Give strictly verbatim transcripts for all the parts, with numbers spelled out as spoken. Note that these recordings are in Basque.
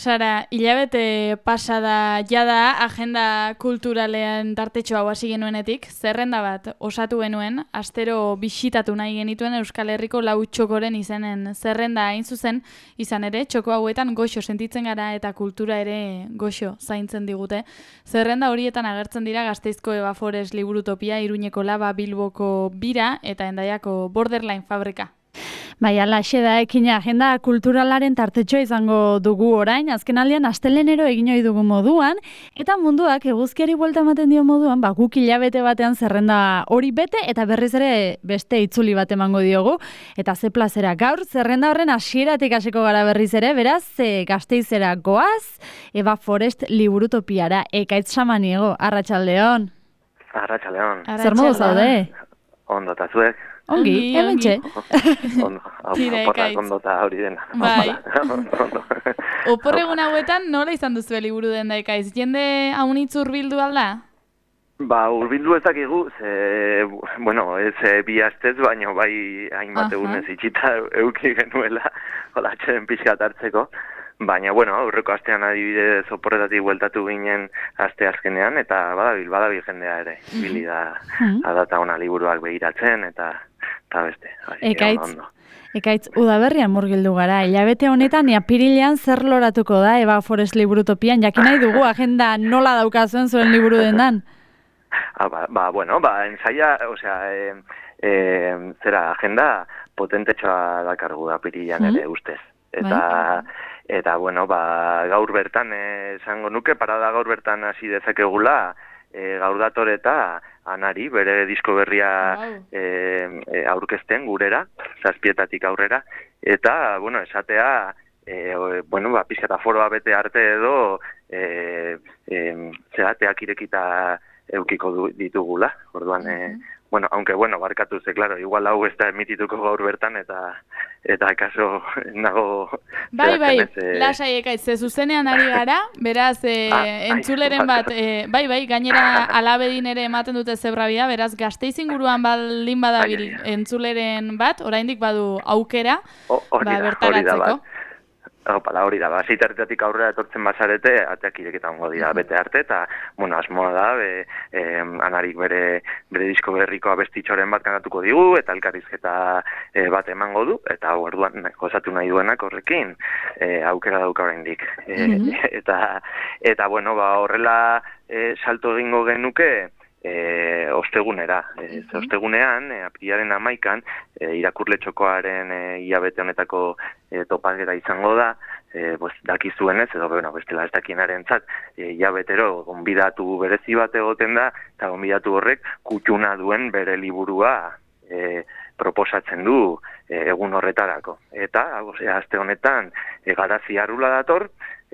Sara, hilabete pasada jada agenda kulturalean tartetxo hau hasi genuenetik, zerrenda bat osatu genuen, astero bisitatu nahi genituen Euskal Herriko lau txokoren izenen zerrenda hain zuzen, izan ere, txoko hauetan goxo sentitzen gara eta kultura ere goxo zaintzen digute. Zerrenda horietan agertzen dira Gasteizko Eva Forest Liburutopia, Iruñeko Laba, Bilboko Bira eta Hendaiako Borderline Fabrika. Bai, alaxe da ekina agenda kulturalaren tartetxoa izango dugu orain, azken aldean astelenero egin ohi dugu moduan, eta munduak eguzkiari buelta ematen dio moduan, ba, guk hilabete batean zerrenda hori bete, eta berriz ere beste itzuli bat emango diogu, eta ze plazera gaur, zerrenda horren hasieratik hasiko gara berriz ere, beraz, e, Gasteizera goaz, Eva Forest Liburutopiara, Ekaitz Samaniego, Arratsaldeon. Arratsaldeon. Zer modu zaude? Ondo eta zuek? Ongi, hementxe. Ondo, oporrak ondo eta hori dena. Bai. Oporregun hauetan nola izan duzu liburu den da Ekaiz? Jende haunitz urbildu alda? Ba, urbildu ez dakigu, ze, bueno, ez e, bi astez, baina bai hainbat egunez itxita euki genuela, hola, txeren pixkat hartzeko. Baina, bueno, aurreko astean adibidez oporretatik bueltatu ginen aste azkenean, eta badabil, badabil jendea ere. Bili da, adata ona liburuak begiratzen, eta, eta beste. Ekaitz, Ekaitz, udaberrian murgildu gara. Hilabete honetan, apirilean zer loratuko da Eva Forest Liburutopian? Jakin nahi dugu, agenda nola daukazuen zuen liburu dendan? Ah, ba, ba, bueno, ba, ensaia, osea, e, e, zera, agenda potentetxoa dakargu da apirilean ere, ustez. Eta... Eta, bueno, ba, gaur bertan, esango nuke, parada gaur bertan hasi dezakegula, e, gaur datoreta Anari, bere disko berria e, e, aurkezten gurera, zazpietatik aurrera, eta, bueno, esatea, e, bueno, ba, pizkata foroa bete arte edo, e, e, zerateak irekita eukiko du, ditugula, orduan, e, bueno, aunque, bueno, barkatu ze, claro, igual hau ez da emitituko gaur bertan, eta eta akaso nago... Bai, bai, e... lasai Ekaitz, ze zuzenean ari gara, beraz, e, ah, entzuleren bat, e, bai, bai, gainera alabedin ere ematen dute zebrabia, beraz, Gasteiz inguruan baldin badabil entzuleren bat, oraindik badu aukera, o, ba, bertaratzeko. Opala, hori da, ba, zeitarretatik aurrera etortzen bazarete, ateak ireketan go dira bete arte, eta, bueno, asmoa da, be, e, Anarik bere, bere disko berriko abestitxoren bat kanatuko digu, eta elkarrizketa e, bat emango du, eta orduan gozatu nahi duenak horrekin, e, aukera dauka oraindik. E, mm-hmm. eta, eta, bueno, ba, horrela e, salto egingo genuke, E, ostegunera. E, ze ostegunean, e, apirilaren hamaikan, e, irakurle txokoaren e, hilabete honetako e, topagera izango da, e, pues, dakizuenez, edo bueno, bestela ez dakienaren zat, e, hilabetero gonbidatu berezi bat egoten da, eta gonbidatu horrek kutxuna duen bere liburua e, proposatzen du e, egun horretarako. Eta, ose, aste honetan, e, Garazi Arrula dator,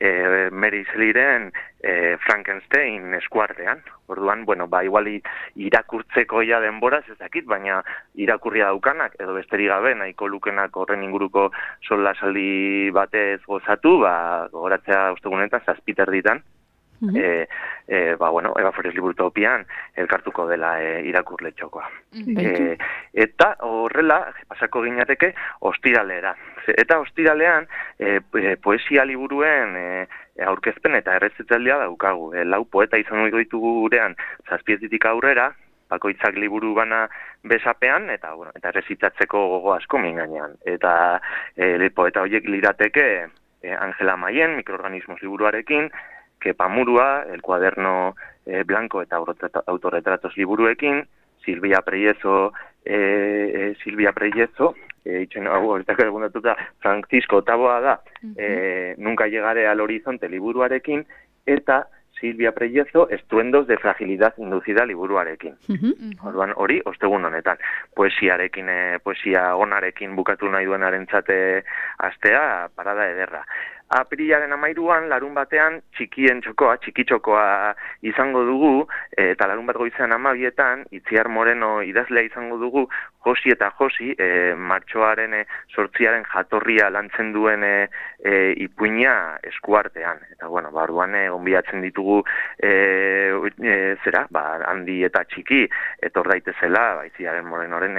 E, Mary Shelleyren e, Frankenstein eskuartean. Orduan, bueno, ba, igual irakurtzeko ja denboraz ez dakit, baina irakurria daukanak, edo besterik gabe, nahiko lukenak horren inguruko solasaldi batez gozatu, ba, gogoratzea ostegunetan, zazpiter ditan, Mm-hmm. E, e, ba, bueno, Eva Forest Liburutopian elkartuko dela e, irakurle txokoa. Mm-hmm. E, eta horrela, pasako ginateke, ostiralera. Eta ostiralean, e, poesia liburuen e, aurkezpen eta errezitzaldia daukagu. E, lau poeta izan ditugu gurean, zazpietetik aurrera, bakoitzak liburu bana besapean, eta, bueno, eta errezitatzeko gogo asko minganean. Eta e, poeta horiek lirateke e, Angela Mayen, mikroorganismos liburuarekin, Kepa Murua, El Cuaderno eh, Blanco eta autorretratos liburuekin, Silvia Preiezo, eh, eh, Silvia Preiezo, eh, itxen hau horretako egundatuta, Francisco Taboa da, eh, Nunca llegaré al horizonte liburuarekin, eta Silvia Preiezo, Estruendos de fragilidad inducida liburuarekin. Uh-huh. Orduan, hori, ostegun honetan. Poesiarekin, eh, poesia onarekin bukatu nahi duenaren txate astea, parada ederra. Apirilaren amairuan, larun batean, txikien txokoa, txiki txokoa izango dugu, eta larun bat goizean amabietan, Itziar Moreno idazlea izango dugu, Josi eta Josi, e, martxoaren e, sortziaren jatorria lantzen duen e, e, ipuina eskuartean. Eta, bueno, ba, orduan, e, onbiatzen ditugu, e, e, zera, ba, handi eta txiki, etor daitezela, ba, Itziar Morenoren e,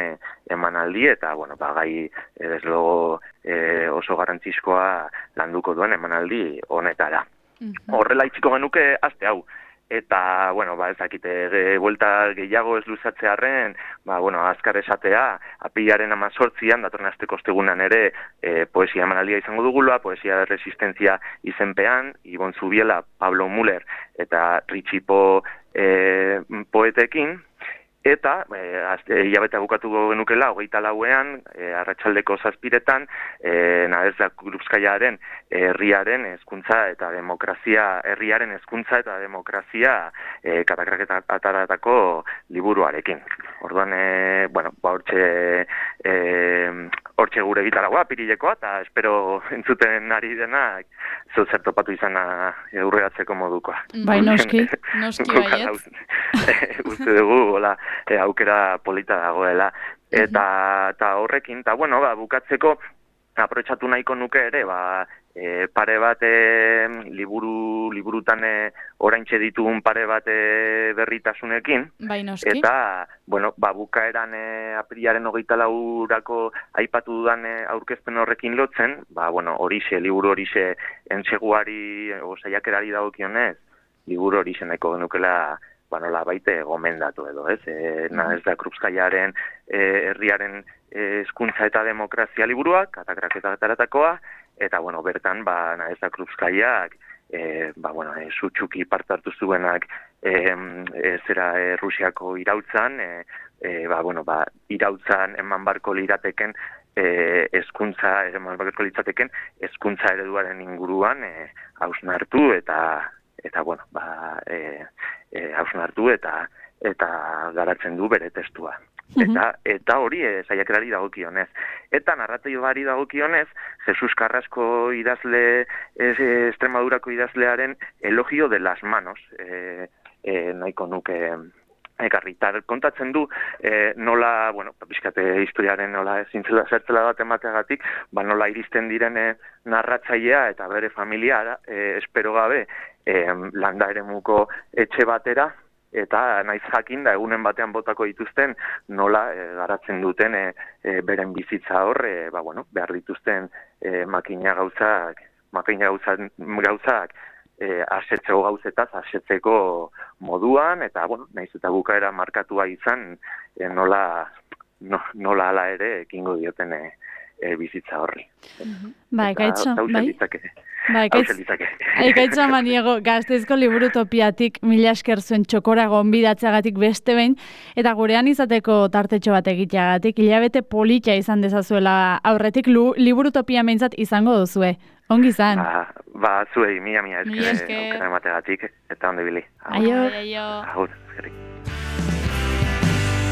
emanaldi, eta, bueno, ba, gai, desde luego, e, oso garrantzizkoa landuko duen emanaldi honetara. Mm-hmm. Horrela itxiko genuke aste hau. Eta, bueno, ba, ez dakite, e, buelta gehiago ez luzatzearren, ba, bueno, azkar esatea, apilaren amazortzian, datorren asteko ostegunean ere, e, poesia emanaldia izango dugula, poesia de resistencia izenpean, Ibon Zubiela, Pablo Muller eta Richipo e, poetekin, eta e, hilabeta bukatu genukela, hogeita lauean, e, arratsaldeko zazpiretan, e, Nadezhda Krupskaiaren herriaren hezkuntza eta demokrazia, herriaren hezkuntza eta demokrazia e, katakraketaratako liburuarekin. Orduan, e, bueno, ba, hortxe, e, hortxe gure gitaragoa, pirilekoa, eta espero entzuten ari denak zeu zer topatu izana aurreratzeko modukoa. Bai, noski, noski baiet. Uste dugu, hola, e, aukera polita dagoela. Eta, eta horrekin, eta bueno, ba, bukatzeko, aprobetxatu nahiko nuke ere, ba, e, pare bat e, liburu, liburutan e, oraintxe ditugun pare bat e, berritasunekin. Bai, noski. Eta, bueno, ba, bukaeran e, aprilaren hogeita laurako aipatu dudan e, aurkezpen horrekin lotzen, ba, bueno, horixe, liburu horixe entseguari, o saiakerari dagokionez, liburu horixe nahiko genukela, ba, nola baite gomendatu edo, ez? E, Nadezhda Krupskaiaren e, herriaren hezkuntza eta demokrazia liburuak, katakraketaratatakoa, eta, bueno, bertan, ba, Nadezhda Krupskaiak, e, ba, bueno, e, sutsuki parte hartu zuenak e, e, zera e, Rusiako irautzan, e, e, ba, bueno, ba, irautzan eman barko lirateken hezkuntza, e, eman barko litzateken hezkuntza ereduaren inguruan e, hausnartu eta eta, bueno, ba, e, e, hausnartu eta eta garatzen du bere testua. Eta, eta hori e, saiakerari dagokionez. Eta narratibari dagokionez, Jesus Carrasco idazle, es, Extremadurako idazlearen elogio de las manos, e, e, nahiko nuke ekarritar kontatzen du, e, nola, bueno, pixkate historiaren nola zintzela zertzela bat emateagatik, ba nola iristen direne narratzailea eta bere familia, e, espero gabe, e, landa eremuko etxe batera, eta naiz jakin da egunen batean botako dituzten nola e, garatzen duten e, e, beren bizitza hor, e, ba, bueno, behar dituzten e, makina gauzak, makina gauzak, gauzak e, asetzeko gauzetaz, asetzeko moduan, eta, bueno, naiz eta bukaera markatua izan, e, nola, no, nola ala ere ekingo dioten e, e, bizitza horri. Ba, ekaitzo, bai? Ba, ekaitzo. Ekaitzo amaniego, Gasteizko liburu topiatik mila esker zuen txokora gonbidatzeagatik beste behin, eta gurean izateko tartetxo bat egiteagatik, hilabete politia izan dezazuela aurretik liburu topia meintzat izango duzue. Ongi izan. Ba, ba zuei, mila, mila esker, aukera emategatik, eta onde bili. Aio. Aio. Agur, eskerrik.